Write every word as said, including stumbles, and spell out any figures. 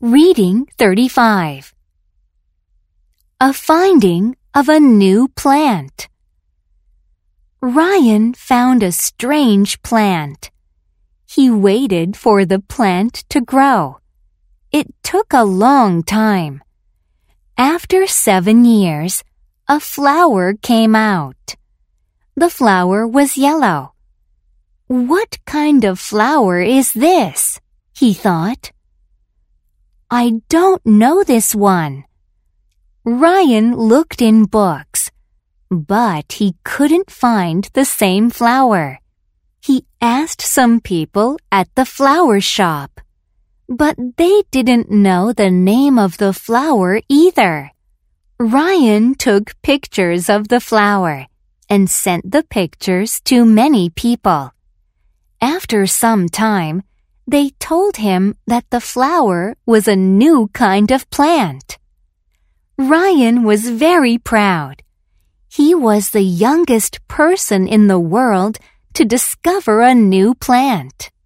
Reading thirty-five. A finding of a new plant. Ryan found a strange plant. He waited for the plant to grow. It took a long time. After seven years, a flower came out. The flower was yellow. "What kind of flower is this?" he thought. "I don't know this one." Ryan looked in books, but he couldn't find the same flower. He asked some people at the flower shop, but they didn't know the name of the flower either. Ryan took pictures of the flower and sent the pictures to many people. After some time, they told him that the flower was a new kind of plant. Ryan was very proud. He was the youngest person in the world to discover a new plant.